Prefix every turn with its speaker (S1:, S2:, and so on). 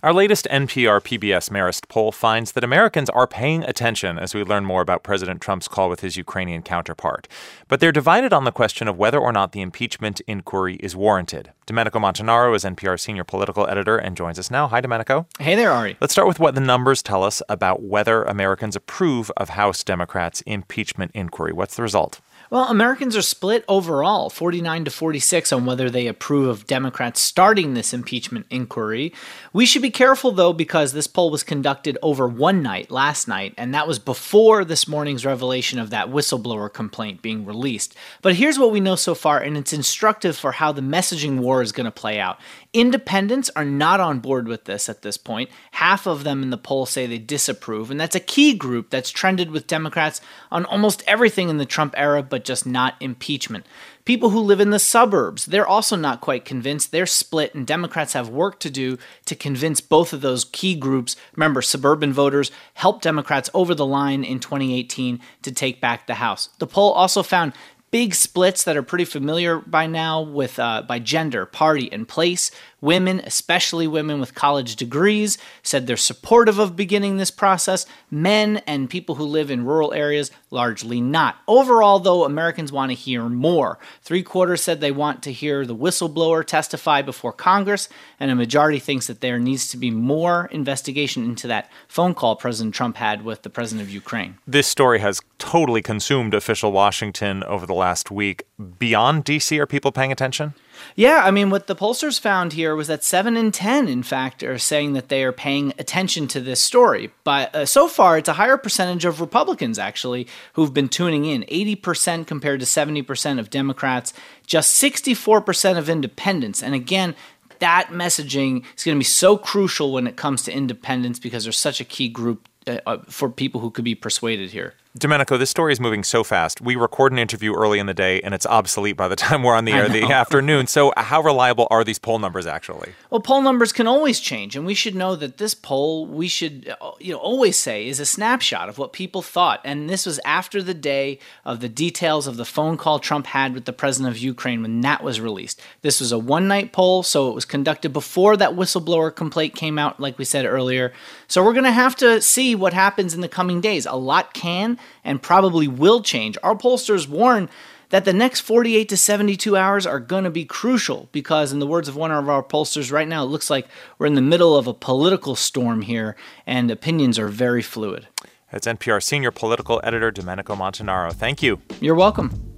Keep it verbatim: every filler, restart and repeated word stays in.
S1: Our latest N P R P B S Marist poll finds that Americans are paying attention as we learn more about President Trump's call with his Ukrainian counterpart. But they're divided on the question of whether or not the impeachment inquiry is warranted. Domenico Montanaro is N P R senior political editor and joins us now. Hi, Domenico.
S2: Hey there, Ari.
S1: Let's start with what the numbers tell us about whether Americans approve of House Democrats' impeachment inquiry. What's the result?
S2: Well, Americans are split overall, forty-nine to forty-six, on whether they approve of Democrats starting this impeachment inquiry. We should be careful, though, because this poll was conducted over one night, last night, and that was before this morning's revelation of that whistleblower complaint being released. But here's what we know so far, and it's instructive for how the messaging war is going to play out. Independents are not on board with this at this point. Half of them in the poll say they disapprove, and that's a key group that's trended with Democrats on almost everything in the Trump era, but just not impeachment. People who live in the suburbs, they're also not quite convinced. They're split, and Democrats have work to do to convince both of those key groups. Remember, suburban voters helped Democrats over the line in twenty eighteen to take back the House. The poll also found big splits that are pretty familiar by now with uh, by gender, party, and place. Women, especially women with college degrees, said they're supportive of beginning this process. Men and people who live in rural areas, largely not. Overall, though, Americans want to hear more. Three quarters said they want to hear the whistleblower testify before Congress, and a majority thinks that there needs to be more investigation into that phone call President Trump had with the president of Ukraine.
S1: This story has totally consumed official Washington over the last week. Beyond D C, are people paying attention?
S2: Yeah, I mean, what the pollsters found here was that seven in ten, in fact, are saying that they are paying attention to this story. But uh, so far, it's a higher percentage of Republicans, actually, who've been tuning in. eighty percent compared to seventy percent of Democrats, just sixty-four percent of independents. And again, that messaging is going to be so crucial when it comes to independents because they're such a key group uh, for people who could be persuaded here.
S1: Domenico, this story is moving so fast. We record an interview early in the day, and it's obsolete by the time we're on the air in the afternoon. So how reliable are these poll numbers, actually?
S2: Well, poll numbers can always change, and we should know that this poll, we should you know always say, is a snapshot of what people thought. And this was after the day of the details of the phone call Trump had with the president of Ukraine when that was released. This was a one-night poll, so it was conducted before that whistleblower complaint came out, like we said earlier. So we're going to have to see what happens in the coming days. A lot can and probably will change. Our pollsters warn that the next forty-eight to seventy-two hours are going to be crucial because, in the words of one of our pollsters right now, it looks like we're in the middle of a political storm here, and opinions are very fluid.
S1: That's N P R senior political editor Domenico Montanaro. Thank you.
S2: You're welcome.